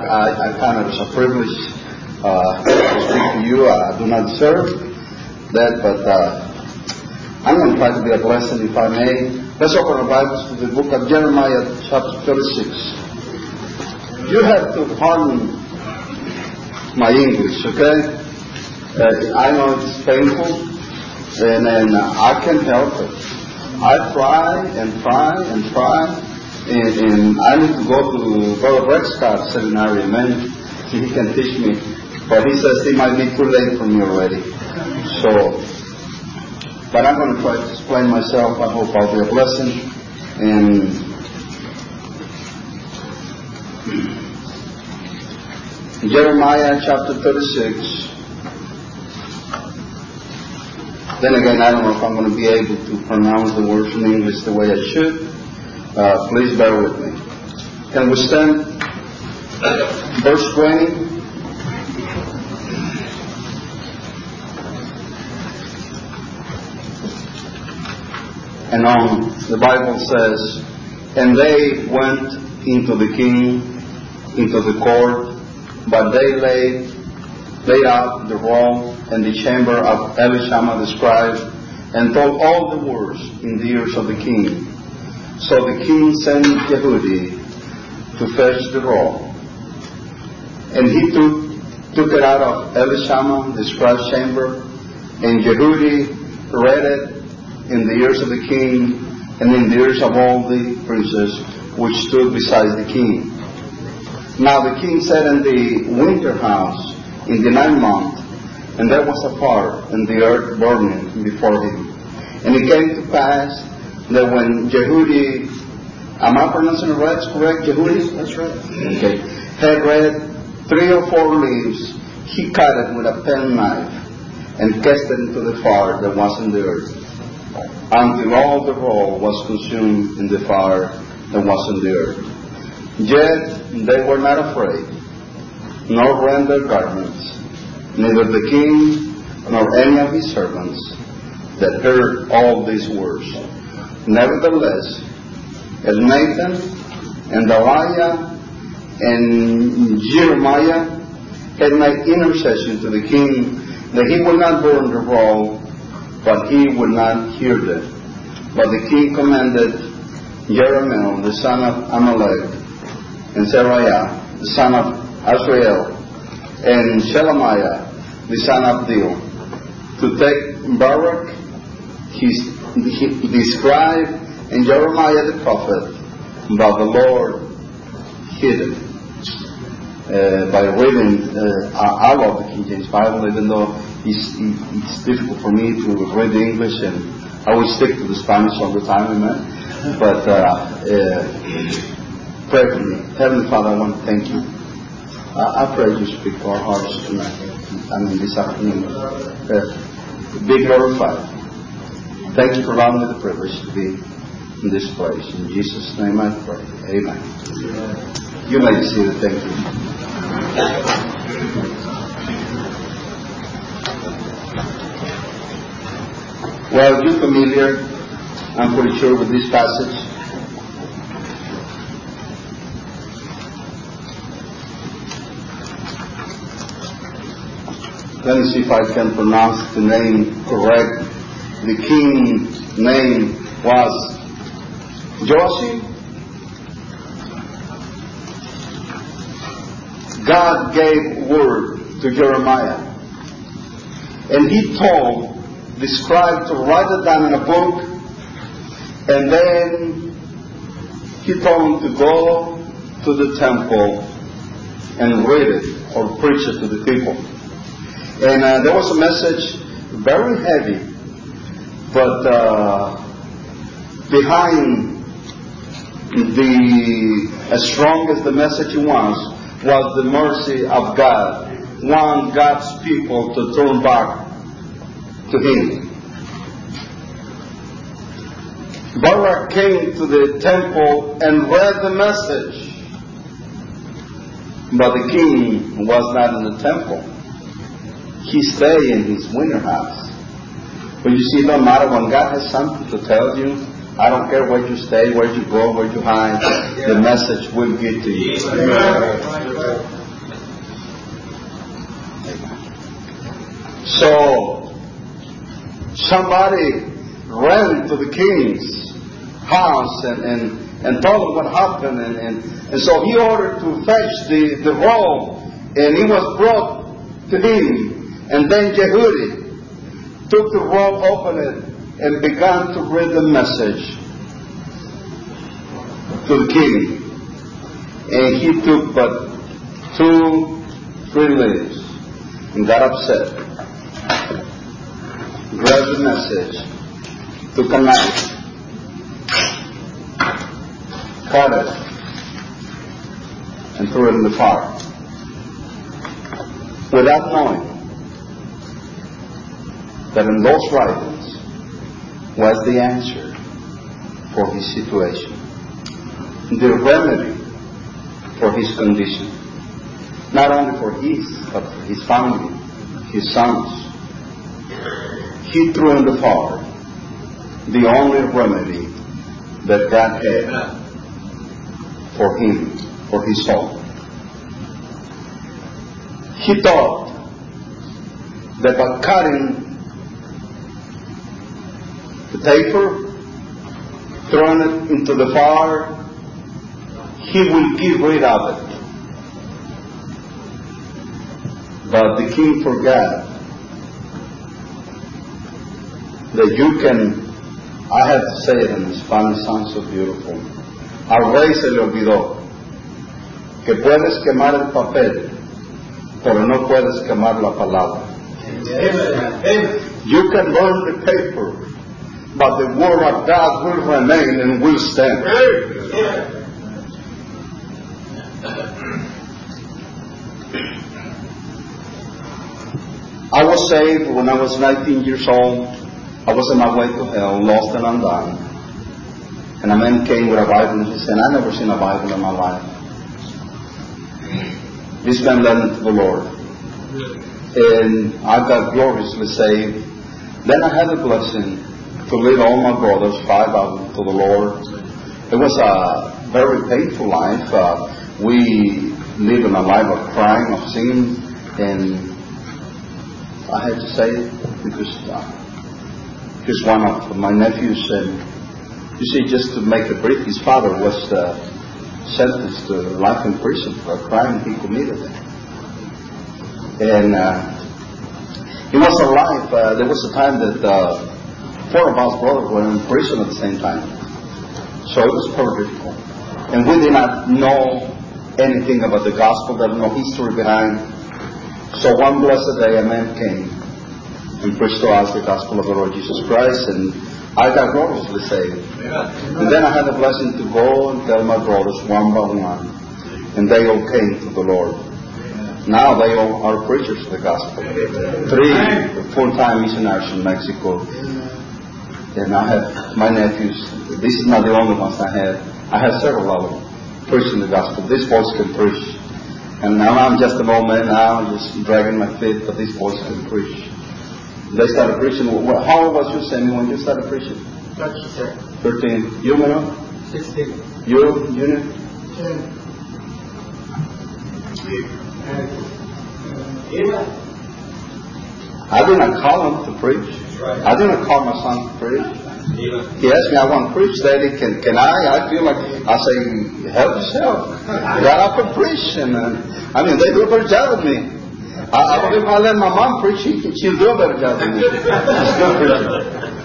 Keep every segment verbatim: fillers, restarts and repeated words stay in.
I, I kind of, it's a privilege uh, to speak to you. I do not deserve that, but uh, I'm going to try to be a blessing if I may. Let's open our Bibles to the book of Jeremiah, chapter thirty-six. You have to pardon my English, okay? Uh, I know it's painful, and, and uh, I can't help it. I try and try and try, and, and I need to go to Brother Rex Scott Seminary, man. He can teach me, but he says it might be too late for me already. So, but I'm going to try to explain myself. I hope I'll be a blessing. And Jeremiah chapter thirty-six. Then again, I don't know if I'm going to be able to pronounce the words in English the way I should. Uh, please bear with me. Can we stand? Verse twenty. And on, the Bible says, and they went into the king, into the court, but they laid, laid out the roll and the chamber of Elishama the scribe, and told all the words in the ears of the king. So the king sent Jehudi to fetch the roll. And he took, took it out of Elishama the scribe's chamber, and Jehudi read it in the ears of the king, and in the ears of all the princes which stood beside the king. Now the king sat in the winter house in the ninth month, and there was a fire, and the earth burning before him. And it came to pass that when Jehudi, am I pronouncing it right? Correct, Jehudi? That's right. Okay. Had read three or four leaves, he cut it with a penknife and cast it into the fire that was in the earth, until all the roll was consumed in the fire that was in the earth. Yet they were not afraid, nor rent their garments, neither the king nor any of his servants that heard all these words. Nevertheless, as Nathan and Deliah and Jeremiah had made intercession to the king that he would not burn the roll, but he would not hear them. But the king commanded Jeremiah, the son of Amalek, and Seraiah, the son of Azrael, and Shelemiah, the son of Dil, to take Baruch, his, the scribe, and Jeremiah the prophet, but the Lord hid it. Uh, by reading, uh, I, I love the King James Bible, even though it's, it's difficult for me to read the English, and I will stick to the Spanish all the time, amen. But uh, uh, pray for me. Heavenly Father, I want to thank you. I, I pray you speak to our hearts tonight, I mean this afternoon. Uh, be glorified. Thank you for allowing me the privilege to be in this place. In Jesus' name I pray. Amen. Amen. You may be seated. Thank you. Well, you're familiar, I'm pretty sure, with this passage. Let me see if I can pronounce the name correct. The king's name was Joash. God gave word to Jeremiah, and he told the scribe to write it down in a book, and then he told him to go to the temple and read it or preach it to the people. And uh, there was a message, very heavy, but uh, behind the, as strong as the message was, was the mercy of God, want God's people to turn back to Him. Baruch came to the temple and read the message, but the king was not in the temple. He stayed in his winter house. But you see, it don't matter when God has something to tell you. I don't care where you stay, where you go, where you hide. The message will get to you. somebody ran to the king's house and, and, and told him what happened. And, and, and so he ordered to fetch the, the robe, and it was brought to him. And then Jehudi took the robe, opened it, and began to read the message to the king. And he took but two, three leaves and got upset. Grabbed the message, took a knife, cut it, and threw it in the fire. Without knowing that in those writings was the answer for his situation, the remedy for his condition, not only for his, but for his family, his sons. He threw in the fire the only remedy that God had for him, for his soul. He thought that by cutting the paper, throwing it into the fire, he will get rid of it. But the king forgot that you can, I have to say it in Spanish, sounds so beautiful. Al rey se le olvidó que puedes quemar el papel, pero no puedes quemar la palabra. You can burn the paper, but the word of God will remain and will stand. I was saved when I was nineteen years old. I was on my way to hell, lost and undone. And a man came with a Bible and he said, "I never seen a Bible in my life." This man led me to the Lord. And I got gloriously saved. Then I had the blessing to lead all my brothers, five of them, to the Lord. It was a very painful life. Uh, we lived in a life of crime, of sin, and I had to say it because uh, because one of my nephews said, you see, just to make it brief, his father was uh, sentenced to life in prison for a crime he committed. And uh, in also life, uh, there was a time that uh, four of us brothers were in prison at the same time. So it was very difficult. And we did not know anything about the gospel, there was no history behind. So one blessed day a man came and preached to us the gospel of the Lord Jesus Christ, and I got gloriously saved. And then I had the blessing to go and tell my brothers one by one, and they all came to the Lord. Now they all are preachers of the gospel. Three full-time missionaries in Mexico. And I have my nephews. This is not the only ones I have. I have several of them preaching the gospel. These boys can preach. And now I'm just an old man now, just dragging my feet, but these boys can preach. They started preaching. How old was you, Sammy, when you started preaching? Thirteen. You, Mano? Sixteen. You, Junior? Ten. I did not call him to preach. I did not call my son to preach. He asked me, I want to preach, Daddy. Can can I? I feel like, I say, help yourself. Got up and preach. And, uh, I mean, they do a better job than me. I, I believe if I let my mom preach, she, she'll do a better job than me. She's good preacher.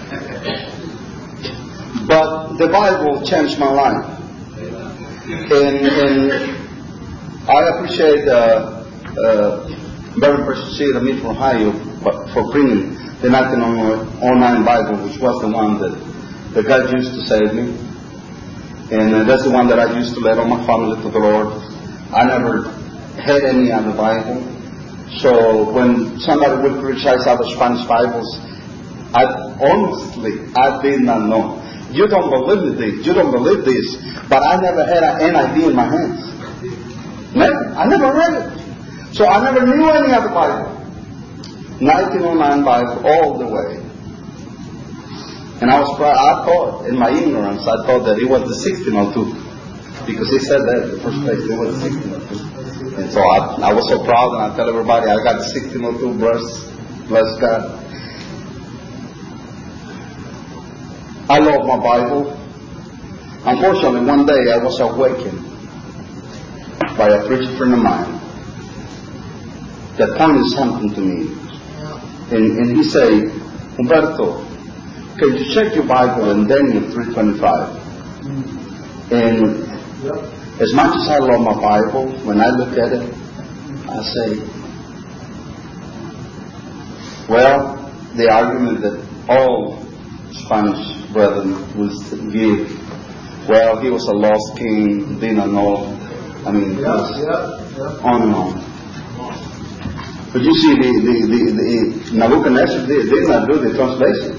But the Bible changed my life. And, and I appreciate uh, uh, Reverend Preston Seed of Milton, Ohio, for bringing the nineteen oh nine Bible, which was the one that, that God used to save me. And uh, that's the one that I used to lead all my family to the Lord. I never had any other Bible. So when somebody would criticize other Spanish Bibles, I honestly, I did not know. You don't believe this, you don't believe this, but I never had an N I V in my hands. Never. I never read it. So I never knew any other Bible. nineteen oh nine Bible all the way. And I was proud, I thought, in my ignorance, I thought that it was the sixteen oh two. Because it said that in the first place, it was the sixteen oh two. And so I, I was so proud, and I tell everybody, I got the sixteen oh two, bless, bless God. I love my Bible. Unfortunately, one day I was awakened by a preacher friend of mine that pointed something to me. And, and he said, Humberto, can you check your Bible in Daniel three twenty-five? And as much as I love my Bible, when I look at it, I say, well, the argument that all Spanish brethren would give, well, he was a lost king, didn't know, I mean, it was on and on. But you see, the, the, the, the Nebuchadnezzar did, did not do the translation.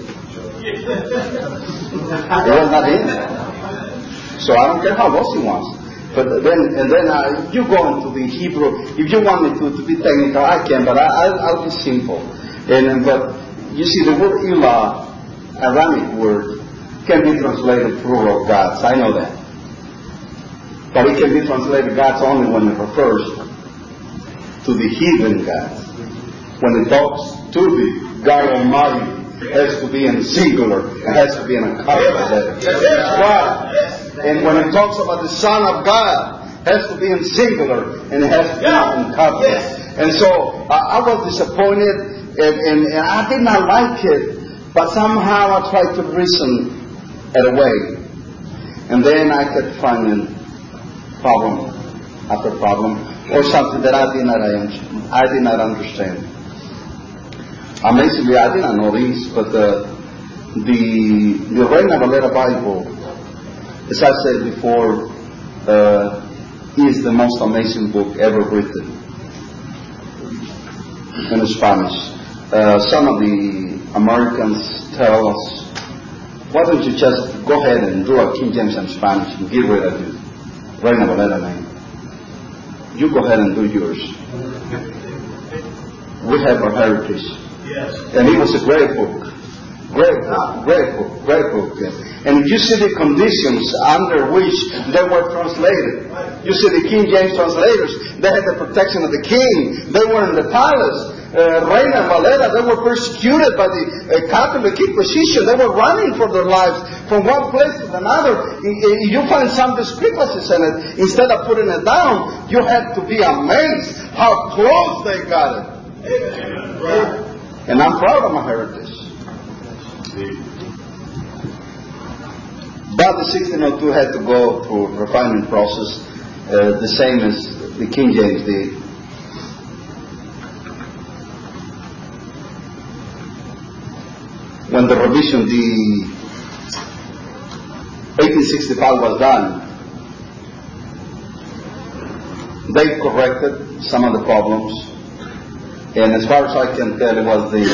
It was not him. So I don't care how lost he was. But then, and then uh, you go into the Hebrew. If you want me to, to be technical, I can, but I, I'll, I'll be simple. And but you see, the word Elah, Aramaic word, can be translated plural gods. I know that. But it can be translated gods only when it refers to the heathen gods. When it talks to the God Almighty, it has to be in singular. It has to be in a capital. Why? And when it talks about the Son of God, it has to be in singular, and it has to be in capital. And so uh, I was disappointed, and, and, and I did not like it, but somehow I tried to reason it away. And then I kept finding problem after problem, or something that I did not, I did not understand. Amazingly, I did not know this, but uh, the the Reina Valera Bible, as I said before, uh, is the most amazing book ever written in Spanish. Uh, some of the Americans tell us, why don't you just go ahead and do a King James in Spanish and get rid of the Reina Valera name. You go ahead and do yours. We have our heritage. Yes. And it was a great book. Great book, great book, great book. And you see the conditions under which they were translated. You see the King James translators, they had the protection of the king. They were in the palace. Uh, Reina Valera, they were persecuted by the uh, Catholic Inquisition. They were running for their lives from one place to another. You find some discrepancies in it. Instead of putting it down, you had to be amazed how close they got it. Amen. And I'm proud of my heritage. But the sixteen oh two had to go through a refinement process, uh, the same as the King James did. When the revision, the eighteen sixty-five was done, they corrected some of the problems. And as far as I can tell, it was the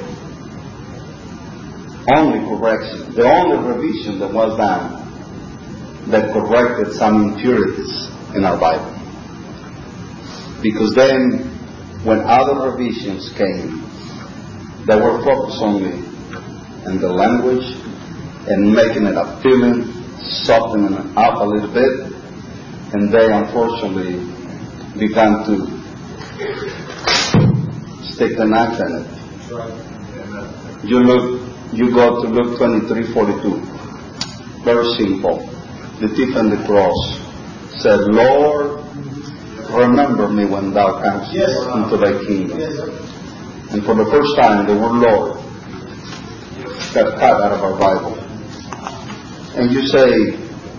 only correction, the only revision that was done that corrected some impurities in our Bible. Because then, when other revisions came, they were focused only on the language and making it appealing, softening it up a little bit, and they unfortunately began to stick the knife in it. You look, you go to Luke twenty-three forty-two. Very simple. The thief on the cross said, Lord, remember me when thou comest yes, into thy kingdom. Yes, and for the first time, the word Lord got cut out of our Bible. And you say,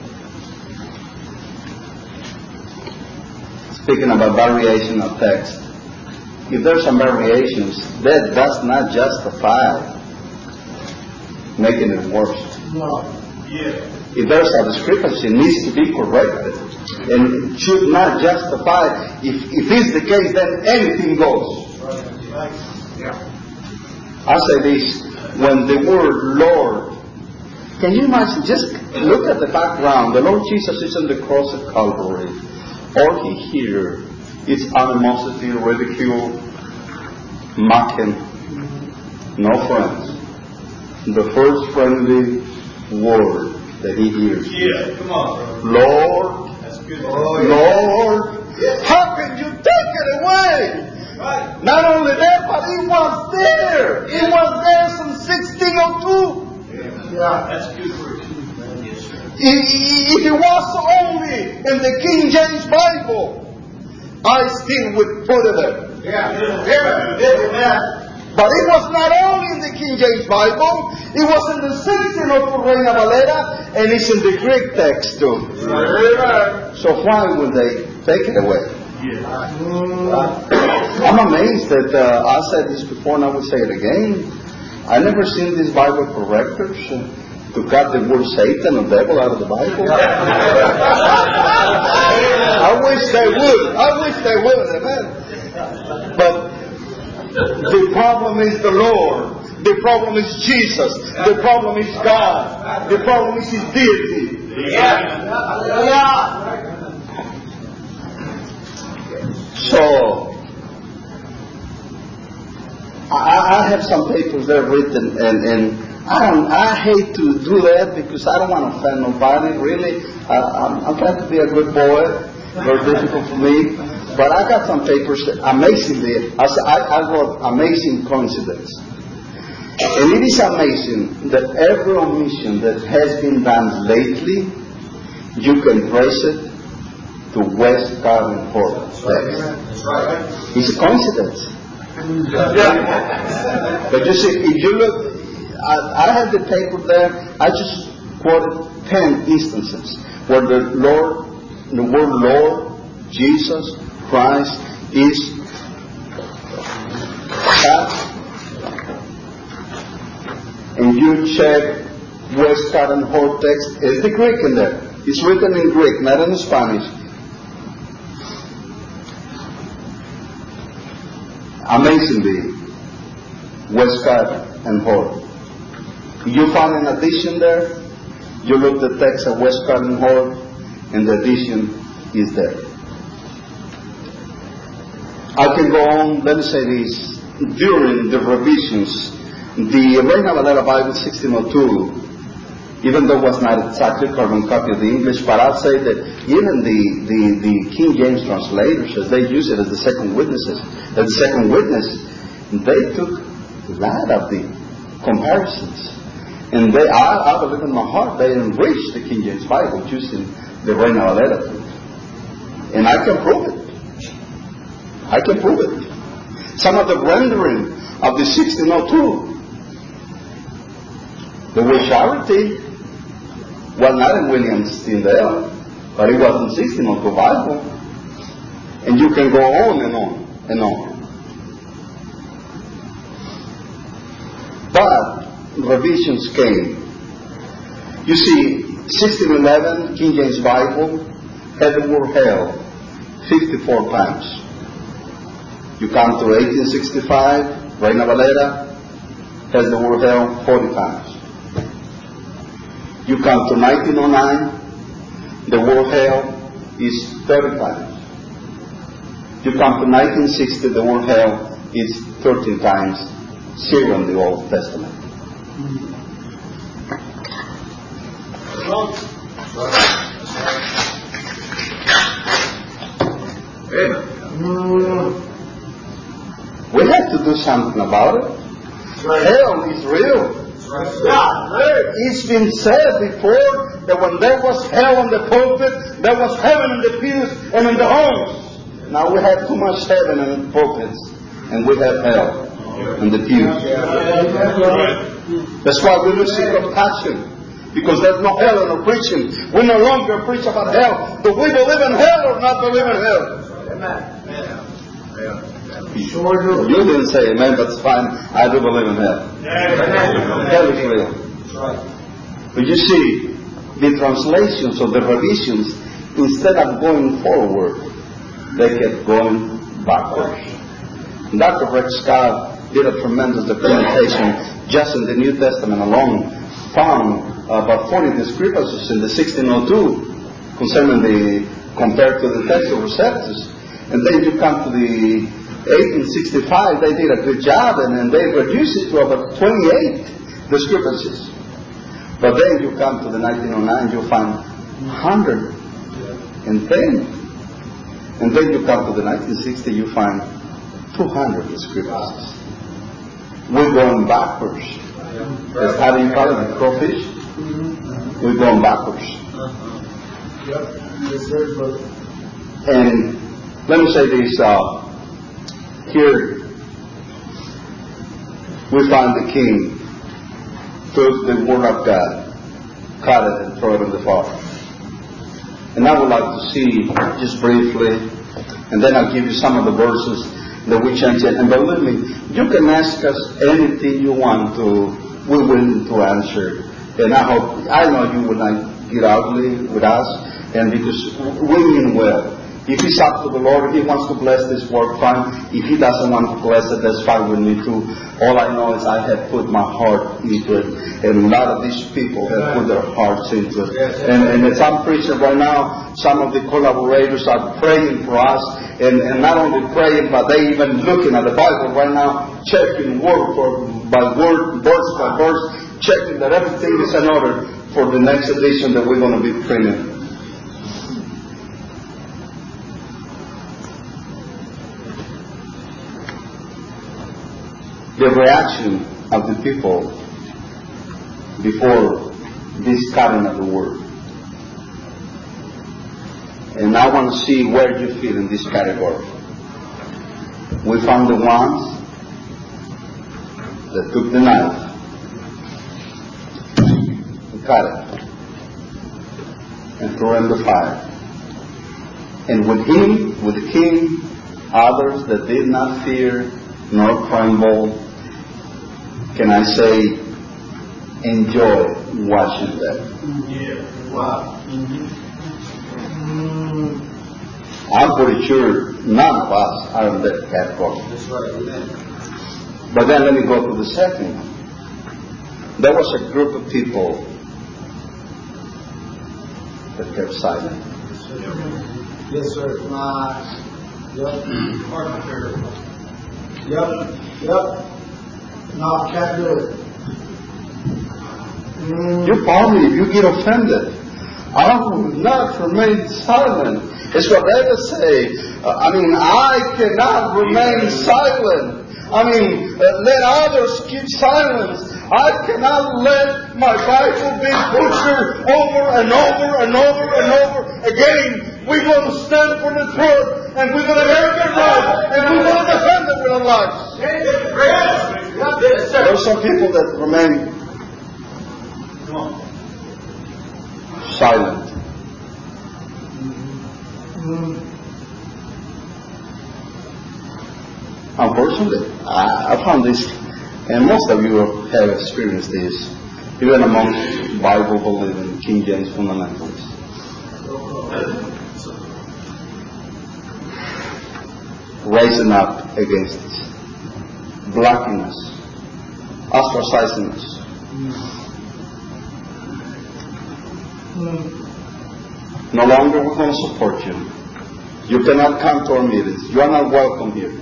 speaking about variation of text, if there's some variations, that does not justify making it worse. No. Yeah. If there's a discrepancy, it needs to be corrected. And it should not justify, if, if it's the case, then anything goes. Right. Yeah. I say this, when the word Lord, can you imagine, just look at the background. The Lord Jesus is on the cross of Calvary. All he hears is animosity, ridicule, mocking, no friends. The first friendly word that he hears. Yeah, come on. Lord, that's good. Oh, Lord, yeah. How can you take it away? Right. Not only that, but he was there. He was there since sixteen oh two. Yeah, that's good. If it was only in the King James Bible, I still would put it there. Yeah. Yeah. But it was not only in the King James Bible, it was in the sixteen oh two Reina Valera, and it's in the Greek text too. Yeah. So why would they take it away? Yeah. I'm amazed that uh, I said this before and I will say it again. I never seen these Bible correctors uh, to cut the word Satan or devil out of the Bible. I wish they would. I wish they would. Amen. But the problem is the Lord. The problem is Jesus. The problem is God. The problem is His deity. Yeah. So, I, I have some papers there written, and, and I don't. I hate to do that because I don't want to offend nobody. Really, I, I'm, I'm trying to be a good boy. Very difficult for me. But I got some papers that amazingly, I, I wrote amazing coincidence. And it is amazing that every omission that has been done lately, you can trace it to West Garden Court text. It's a coincidence. But you see, if you look, I, I have the paper there, I just quoted ten instances where the Lord, the word Lord, Jesus, Christ is God. And you check West Garden Hall text, is the Greek in there. It's written in Greek, not in Spanish. Amazingly, West Garden and Hall. You find an addition there, you look the text of West Garden Hall, and the addition is there. I can go on, let me say this. During the revisions, the Reina Valera Bible sixteen oh two, even though it was not exactly a carbon copy of the English, but I'll say that even the, the, the King James translators, as they use it as the second witnesses, as the second witness, they took a lot of the comparisons. And they, I, I believe in my heart, they enriched the King James Bible using the Reina Valera. And I can prove it. I can prove it. Some of the rendering of the sixteen oh two, the word charity was not in William's Tyndale, but it was in sixteen oh two Bible. And you can go on and on and on. But revisions came. You see, sixteen eleven King James Bible had the word hell fifty-four times. You come to eighteen sixty-five, Reina Valera has the word hell forty times. You come to nineteen oh nine, the word hell is thirty times. You come to nineteen sixty, the word hell is thirteen times, zero in the Old Testament. We have to do something about it. Hell is real. It's been said before that when there was hell in the pulpit, there was heaven in the pews and in the homes. Now we have too much heaven in the pulpits, and we have hell in the pews. That's why we lose of passion, because there's no hell in our preaching. We no longer preach about hell. Do we believe in hell or not believe in hell? Amen. Sure do. You didn't say amen, but it's fine. I do believe in hell. Hell is real. But you see, the translations or the revisions, instead of going forward, they kept going backwards. Doctor Rex Scott did a tremendous documentation just in the New Testament alone, found about forty discrepancies in the sixteen oh two concerning the, compared to the text of Receptus. And then you come to the eighteen sixty-five, they did a good job, and then they reduced it to about twenty-eight discrepancies. But then you come to the nineteen oh nine, you find one hundred ten. And then you come to the nineteen sixty, you find two hundred discrepancies. We're going backwards. That's how do you call it, crawfish? We're going backwards. Yep. Yes, sir, brother. And let me say this, uh, here we find the king took the word of God, cut it and throw it in the fire. And I would like to see, just briefly, and then I'll give you some of the verses that we change it. And believe me, you can ask us anything you want to, we're willing to answer. And I hope, I know you will not get ugly with us, and because we mean well. If it's up to the Lord, if He wants to bless this work, fine. If He doesn't want to bless it, that's fine with me too. All I know is I have put my heart into it, and a lot of these people have put their hearts into it. And, and as I'm preaching right now, some of the collaborators are praying for us, and, and not only praying, but they even looking at the Bible right now, checking word for by word, verse by verse, checking that everything is in order for the next edition that we're going to be printing. The reaction of the people before this cutting of the word. And I want to see where you fit in this category. We found the ones that took the knife and cut it and threw it in the fire. And with him, with the king, others that did not fear nor tremble, can I say, enjoy watching that? Yeah. Wow. Mm-hmm. I'm pretty sure none of us are in that category. That's right. Yeah. But then let me go to the second one. There was a group of people that kept silent. Yes, sir. Uh, yep. Arbitrary. Yep. Yep. No, can't do it. Mm. You probably, if you get offended, I will not remain silent. It's what David say. Uh, I mean, I cannot remain silent. I mean, uh, let others keep silence. I cannot let my Bible be butchered over and over and over and over again. We're going to stand for the truth, and we're going to make it right, and we're going to defend it with our lives. There are some people that remain silent. Unfortunately, I, I found this, and most of you have experienced this, even among Bible-believing King James fundamentalists. Rising up against it, blocking us, ostracizing us. No longer we're going to support you. You cannot come to our meetings. You are not welcome here.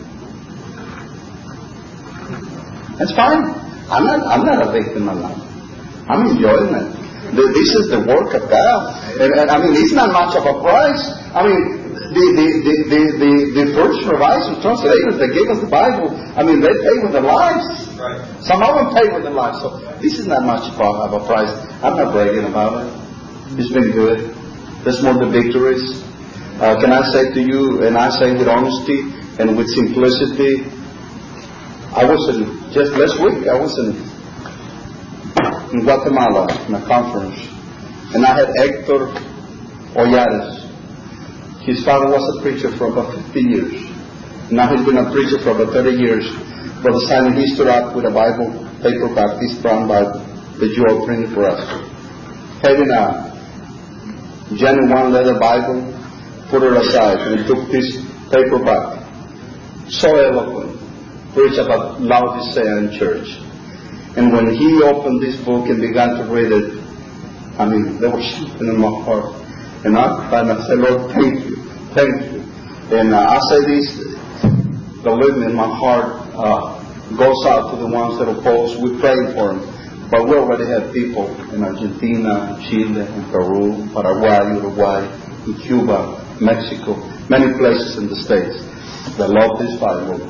That's fine. I'm not, I'm not a victim of that. I'm enjoying it. This is the work of God. And, and I mean, it's not much of a price. I mean, the, the, the, the, the, the first revisers, translators that gave us the Bible, I mean, they pay with their lives. Right. Some of them pay with their lives. So this is not much of a price. I'm not bragging about it. It's been good. There's more the victories. Uh, can I say to you, and I say with honesty and with simplicity, I was in, just last week, I was in, in Guatemala in a conference, and I had Hector Ollares. His father was a preacher for about fifty years. Now he's been a preacher for about thirty years. Brother Simon, he stood up with a Bible paperback, this brown Bible that you all printed for us. Having a genuine leather Bible, put it aside, and he took this paperback. So eloquent. Preached about Laodicean church. And when he opened this book and began to read it, I mean, there was something in my heart. And I, and I said, Lord, thank you, thank you. And uh, I say this, believe me, my heart uh, goes out to the ones that oppose. We pray for them. But we already have people in Argentina, Chile, in Peru, Paraguay, Uruguay, in Cuba, Mexico, many places in the States that love this Bible.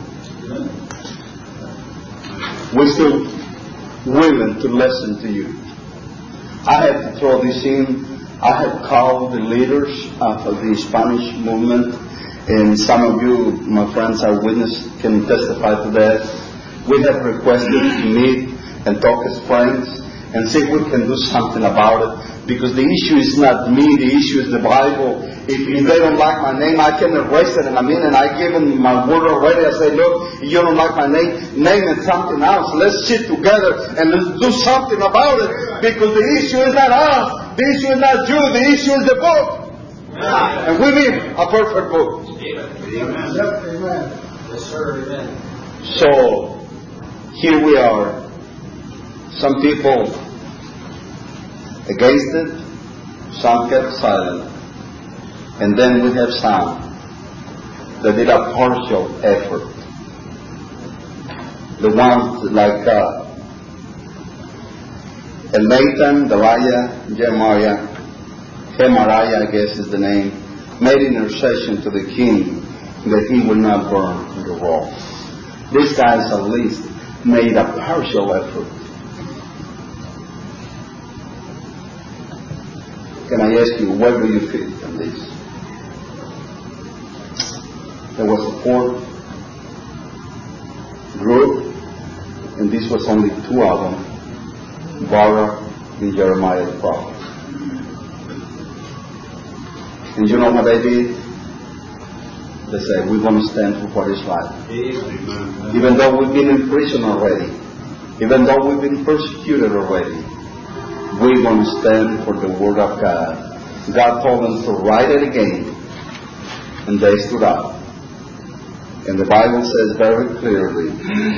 We're still willing to listen to you. I had to throw this in I have called the leaders of the Spanish movement, and some of you, my friends, are witness, can testify to that. We have requested to meet and talk as friends and see if we can do something about it. Because the issue is not me, the issue is the Bible. If, if they don't like my name, I can erase it in a minute. I give them my word already. I say, look, if you don't like my name, name it something else. Let's sit together and let's do something about it. Because the issue is not us. The issue is not you. The issue is the book. And we need a perfect book. Amen. Yep, amen. Yes, sir, amen. So, here we are. Some people against it, some kept silent. And then we have some that did a partial effort. The ones like uh, Nathan, Deliah, Jeremiah, Hemariah, I guess is the name, made intercession to the king that he would not burn the wall. These guys at least made a partial effort. Can I ask you, where do you fit in this? There was a fourth group, and this was only two of them, Baruch and Jeremiah the prophet. And you know what they did? They said, we're going to stand for what is right. Even though we've been in prison already, even though we've been persecuted already, we're going to stand for the Word of God. God told them to write it again, and they stood up. And the Bible says very clearly,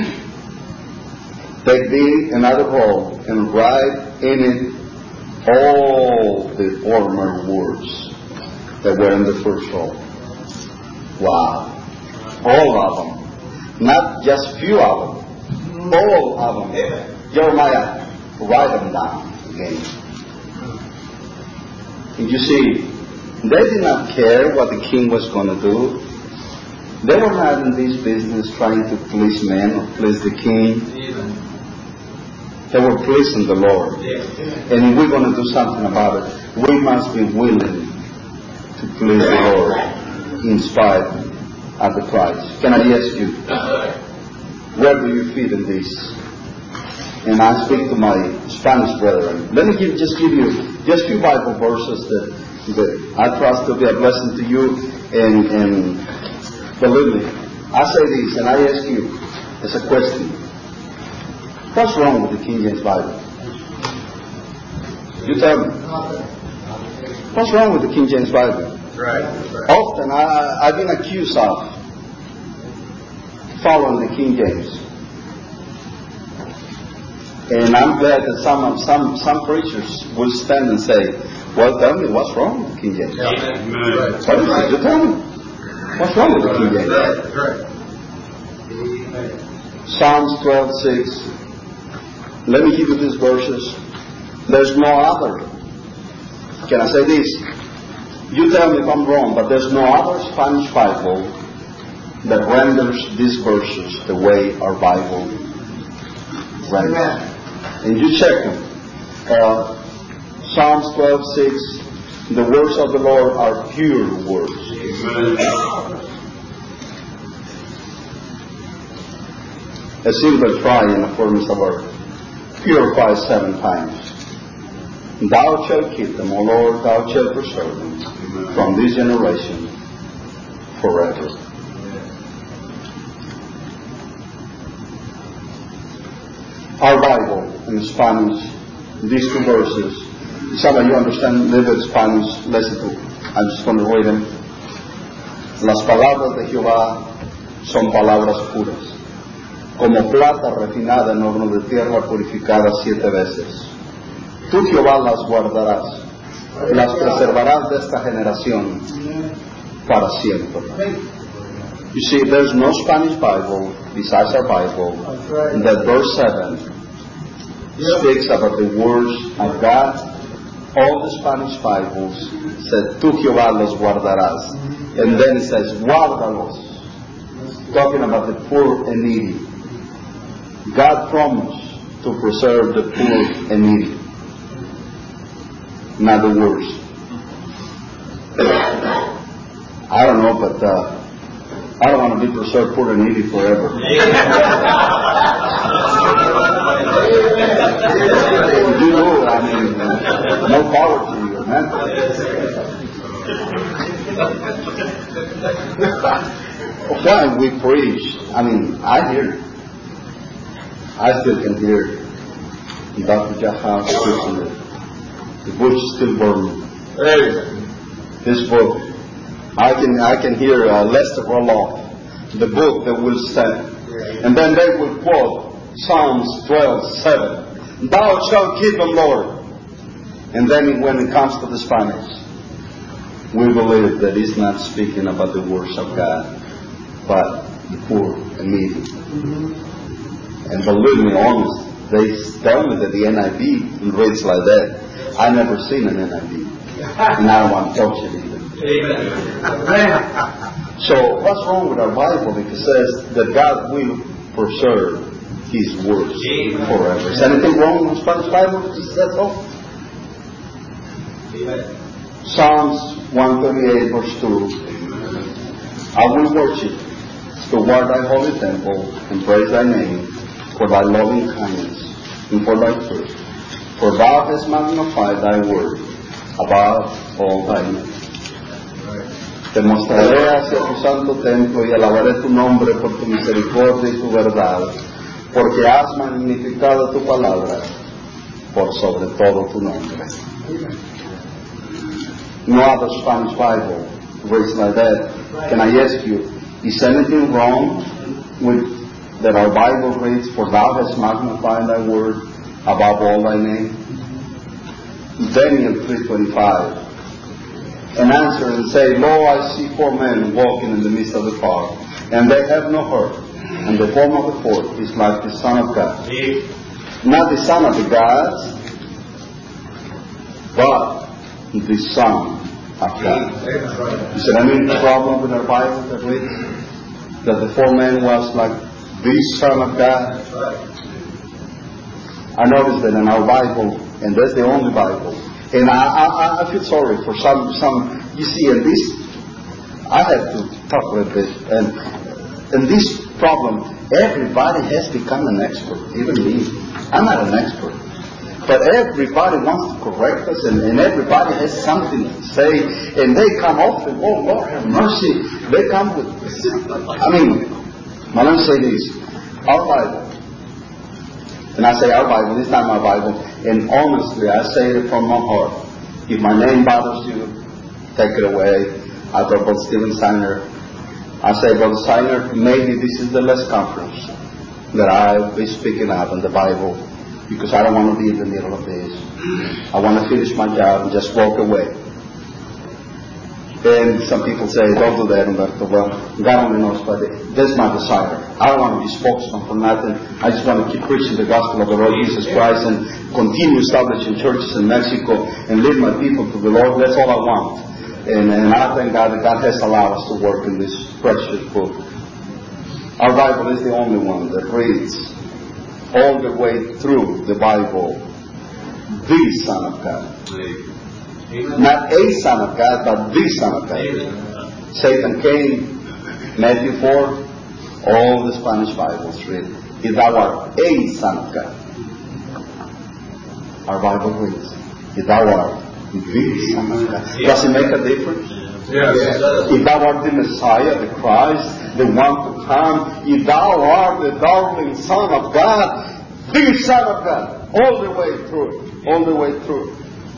take thee another roll and write in it all the former words that were in the first roll. Wow. All of them. Not just few of them. All of them. Jeremiah, write them down. Again. And you see, they did not care what the king was going to do. They were not in this business trying to please men or please the king. They were pleasing the Lord. And if we're going to do something about it, we must be willing to please the Lord in spite of the price. Can I ask you, where do you fit in this? And I speak to my Spanish brethren. Let me give, just give you just few Bible verses that, that I trust to be a blessing to you. And, and believe me, I say this and I ask you as a question. What's wrong with the King James Bible? You tell me. What's wrong with the King James Bible? Right. Often I, I've been accused of following the King James. And I'm glad that some some some preachers will stand and say, well, tell me, what's wrong with King James? Amen. What is it? You tell me. What's wrong with the King James? Right. Psalms twelve six. Let me give you these verses. There's no other. Can I say this? You tell me if I'm wrong, but there's no other Spanish Bible that renders these verses the way our Bible renders. And you check them. Uh, Psalms twelve six, the words of the Lord are pure words. Amen. A silver try in the furnace of earth purifies seven times. Thou shalt keep them, O Lord, thou shalt preserve them from this generation forever. Our Bible in Spanish, these two verses, some of you understand a little bit Spanish, listen to, I'm just going to read them. Las palabras de Jehová son palabras puras, como plata refinada en horno de tierra purificada siete veces. Tú, Jehová, las guardarás, las preservarás de esta generación para siempre. You see, there's no Spanish Bible besides our Bible that verse seven speaks about the words of God. All the Spanish Bibles said, tú Jehová los guardarás. And then it says, guárdalos. Talking about the poor and needy. God promised to preserve the poor and needy. In other words, I don't know, but uh, I don't want to be preserved poor and needy forever. You know, I mean, no power to you, man. When we preach, I mean, I hear it. I still can hear Doctor Jahan preaching it. The bush is still burning. This book, I can I can hear uh, Lester Roloff, the book that will stand. And then they will quote Psalms twelve seven. Thou shalt keep them, Lord. And then when it comes to the Spanish, we believe that he's not speaking about the words of God, but the poor and needy. Mm-hmm. And believe me, honest, they tell me that the N I V reads like that. I've never seen an N I V. And I don't want to touch it either. Amen. So what's wrong with our Bible? It says that God will preserve His words forever. Is anything wrong with the Spanish Bible? That's all. Amen. Psalms one thirty-eight verse two. I will worship toward thy holy temple and praise thy name for thy loving kindness and for thy truth. For thou hast magnified thy word above all thy name. Te mostraré hacia tu santo templo y alabaré tu nombre por tu misericordia y tu verdad, porque has magnificado tu palabra por sobre todo tu nombre. No other Spanish Bible reads like that. Can I ask you, is anything wrong with that our Bible reads, for thou hast magnified thy word above all thy name? Daniel three twenty-five. And answer and say, Lo, I see four men walking in the midst of the fire, and they have no hurt, and the form of the fourth is like the Son of God. Not the Son of the gods, but the Son of God. Is there any problem with our Bible that reads that the four men was like the Son of God? I noticed that in our Bible, and that's the only Bible, and I, I, I feel sorry for some, some, you see, in this, I have to talk a little bit, and in this problem, everybody has become an expert, even me. I'm not an expert. But everybody wants to correct us, and, and everybody has something to say, and they come off and, oh, Lord have mercy, they come with, I mean, now let me say this, our Bible, and I say our Bible, it's not my Bible, and honestly, I say it from my heart. If my name bothers you, take it away. I told Brother Stephen Steiner, I say, Brother Steiner, maybe this is the last conference that I'll be speaking out in the Bible, because I don't want to be in the middle of this. I want to finish my job and just walk away. And some people say, don't do that, Humberto. Well, God only knows, but that's my desire. I don't want to be spokesman for nothing. I just want to keep preaching the gospel of the Lord Jesus Christ and continue establishing churches in Mexico and lead my people to the Lord. That's all I want. And, and I thank God that God has allowed us to work in this precious book. Our Bible is the only one that reads all the way through the Bible, the Son of God. Not a Son of God, but the Son of God. Amen. Satan came, Matthew four, all the Spanish Bibles read, if thou art a Son of God. Our Bible reads, if thou art the Son of God. Does it make a difference? Yes. If thou art the Messiah, the Christ, the one to come, if thou art the darling Son of God, the Son of God, all the way through, all the way through.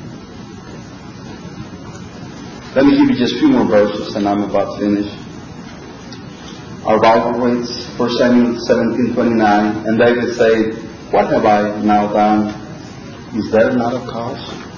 Let me give you just a few more verses and I'm about to finish. Our Bible reads First Samuel seventeen twenty-nine, and David said, what have I now done? Is there not a cause?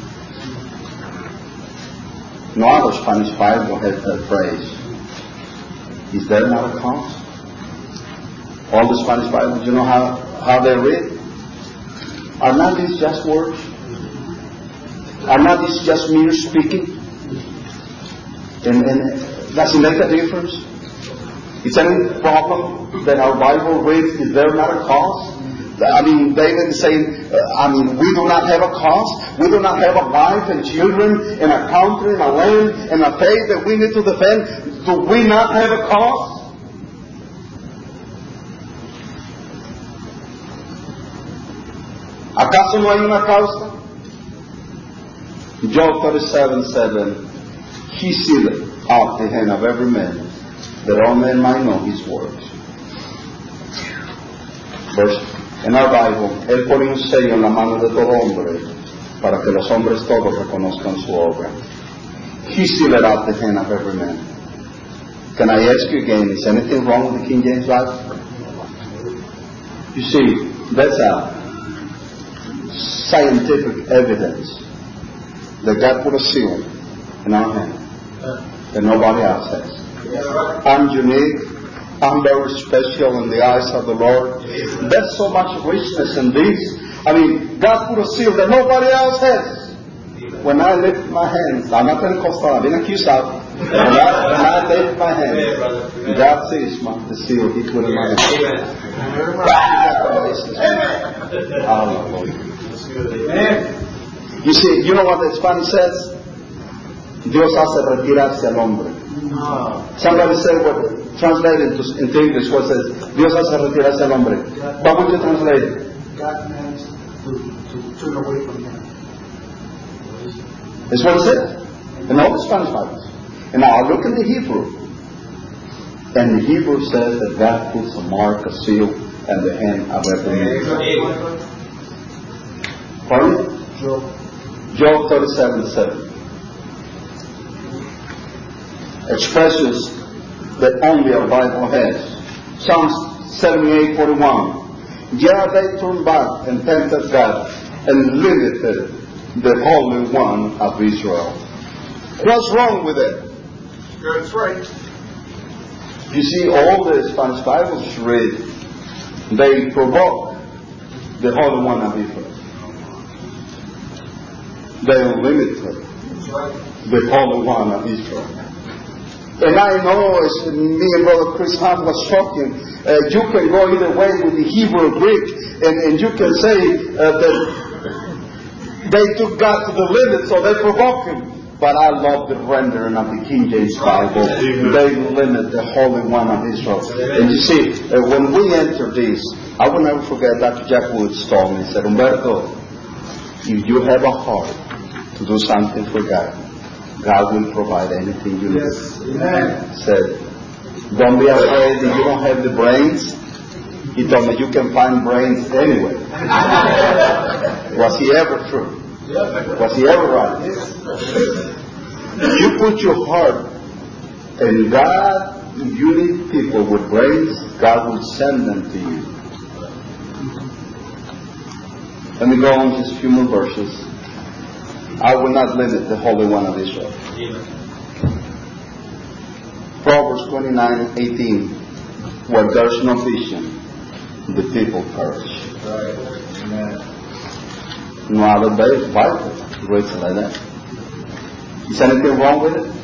No other Spanish Bible has that phrase. Is there not a cause? All the Spanish Bibles, you know how, how they read? Are not these just words? Are not these just mere speaking? And, and does it make a difference? Is there any problem that our Bible reads, is there not a cause? I mean, David is saying, uh, I mean, we do not have a cause. We do not have a wife and children and a country and a land and a faith that we need to defend. Do we not have a cause? ¿Acaso no hay una causa? Job thirty-seven seven. He sealeth out the hand of every man, that all men might know his works. Verse, en our Bible, Él pone un sello en la mano de todo hombre, para que los hombres todos reconozcan su obra. He sealed out the hand of every man. Can I ask you again, is anything wrong with the King James Bible? You see, that's a scientific evidence that God put a seal in our hand that nobody else has. I'm unique. I'm very special in the eyes of the Lord. There's so much richness in this. I mean, God put a seal that nobody else has. When I lift my hands, I'm not Pentecostal, I've been accused of. When I, when I lift my hands, God sees my, the seal He put in my hand. Hallelujah. You see, you know what the Spanish says? Dios hace retirarse al hombre. Somebody said what, translated into, into English, what says, Dios hace retirarse al hombre. What would you translate it? God meant to, to turn away from Him. That's what it says in all the Spanish Bibles. And now I look in the Hebrew. And the Hebrew says that God puts a mark, a seal, and the hand of every man. Pardon? Job. Job thirty-seven seven. Expressions that only our Bible has. Psalms seventy-eight forty-one. Yeah, they turned back and tempted God and limited the Holy One of Israel. What's wrong with it? That's right. You see, all the Spanish Bibles read, they provoke the Holy One of Israel. They limited the Holy One of Israel. And I know, as me and Brother Chris Hunt was talking, uh, you can go either way with the Hebrew or Greek, and, and you can say uh, that they took God to the limit, so they provoked Him. But I love the rendering of the King James Bible. They limit the Holy One of Israel. And you see, uh, when we enter this, I will never forget Doctor Jack Woods told me, he said, Humberto, if you have a heart to do something for God, God will provide anything you need. Yes. Amen. Said, don't be afraid that you don't have the brains. He told me you can find brains anyway. Was he ever true? Was he ever right? You put your heart and God, if you need people with brains, God will send them to you. Let me go on just a few more verses. I will not limit the Holy One of Israel. Proverbs twenty-nine eighteen. Where there's no vision, the people perish. No other Bible reads it like that. Is anything wrong with it?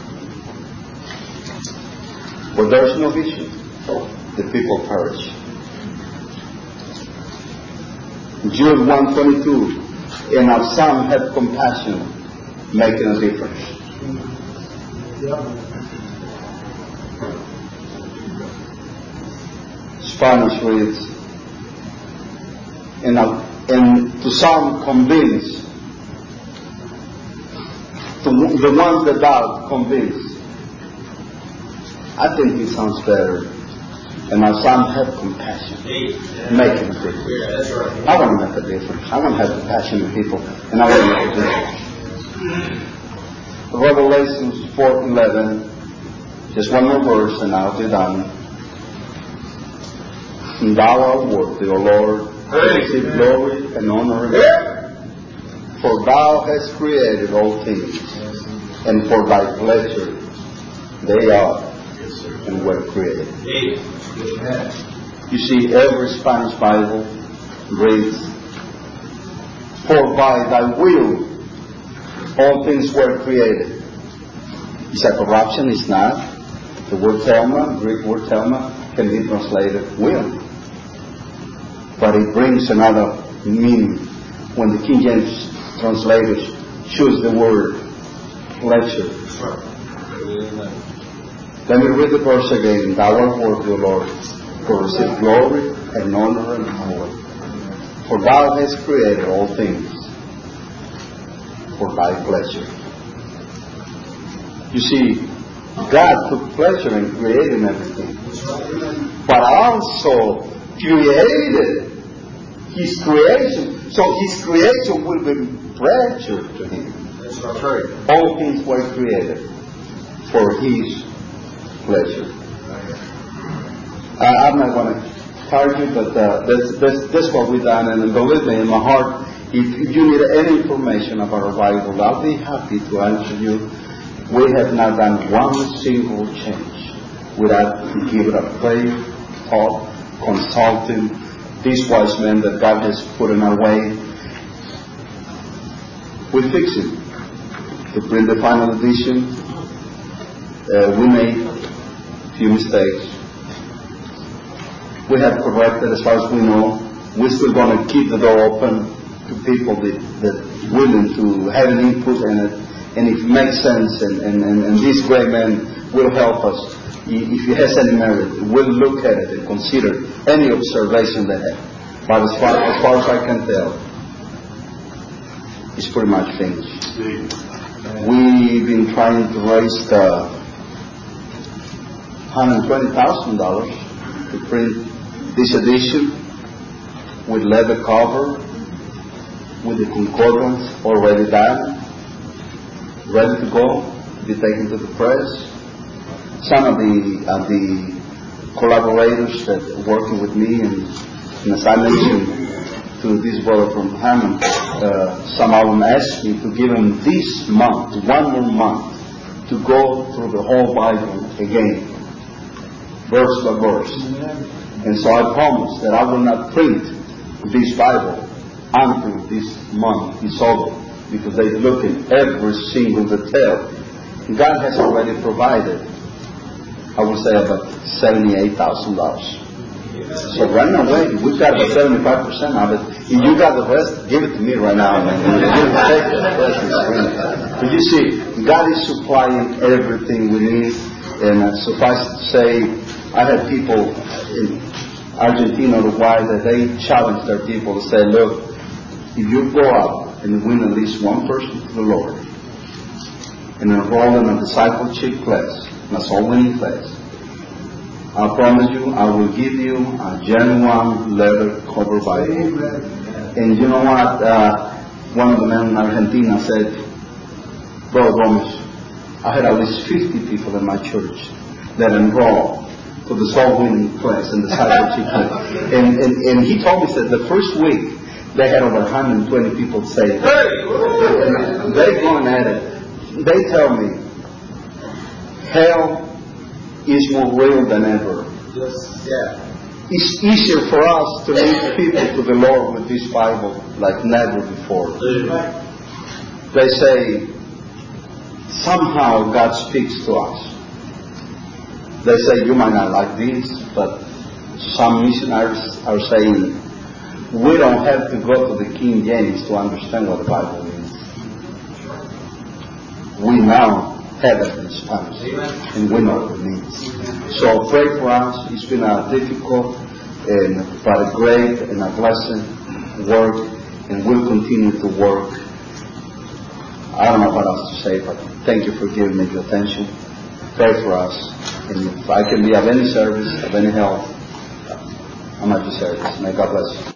Where there's no vision, the people perish. Jude one twenty-two. And of some have compassion, making a difference. Spanish reads, and, and to some convince, to the ones that doubt, convince. I think it sounds better. And now some have compassion, making a difference. Yeah, that's right. I want to make a difference. I want to have compassion with people, and I want to make a difference. Revelations four eleven. Just one more verse, and I'll be done. And thou art worthy, O Lord, to receive glory and honor and power. For thou hast created all things, and for thy pleasure they are and were created. You see, every Spanish Bible reads, for by thy will all things were created. Is that corruption? It's not. The word telma, Greek word telma, can be translated will. but it brings another meaning when the King James translators choose the word pleasure. Let me read the verse again. Thou art worthy, O Lord, to receive glory and honor and power. For thou hast created all things for thy pleasure. You see, God took pleasure in creating everything, but also created His creation. So His creation will be pleasure to Him. That's right. All things were created for His pleasure. Uh, I'm not going to argue, but uh, that's, that's, that's what we've done. And believe me, in my heart, if you need any information about our Bible, I'll be happy to answer you. We have not done one single change without giving a prayer, thought, consulting these wise men that God has put in our way. We fix it to bring the final edition. Uh, we made a few mistakes. We have corrected as far as we know. We're still going to keep the door open to people that, that are willing to have an input in it. And if it makes sense, and, and, and, and these great men will help us, if it has any merit, we'll look at it and consider any observation they have. But as far as, far as I can tell, it's pretty much finished. We've been trying to raise the one hundred twenty thousand dollars to print this edition with leather cover, with the concordance already done, ready to go, to be taken to the press. Some of the of the collaborators that are working with me, and, and as I mentioned to this brother from Hammond, uh, some of them asked me to give them this month, one more month, to go through the whole Bible again, verse by verse. And so I promised that I will not print this Bible until this month is over, because they look at every single detail. God has already provided, I would say, about seventy-eight thousand dollars. So right away, we've got about seventy-five percent of it. If you got the rest, give it to me right now. But you see, God is supplying everything we need. And uh, suffice to say, I had people in Argentina, Uruguay, that they challenge their people to say, look, if you go out and win at least one person to the Lord and enroll in a discipleship class, a soul winning class, I promise you, I will give you a genuine leather cover Bible. And you know what? Uh, one of the men in Argentina said, Brother Gomez, I had at least fifty people in my church that enrolled for the soul winning class and discipleship class. And, and, and he told me that the first week they had over one hundred twenty people say, hey! They're going at it. They tell me, hell is more real than ever. Yes. Yeah. It's easier for us to lead people to the Lord with this Bible like never before. Amen. They say, somehow God speaks to us. They say, you might not like this, but some missionaries are saying, we don't have to go to the King James to understand what the Bible means. We now have it in Spanish, and we know what it means. So pray for us. It's been a difficult and but a great and a blessed work, and we'll continue to work. I don't know what else to say, but thank you for giving me your attention. Pray for us, and if I can be of any service, of any help, I'm at your service. May God bless you.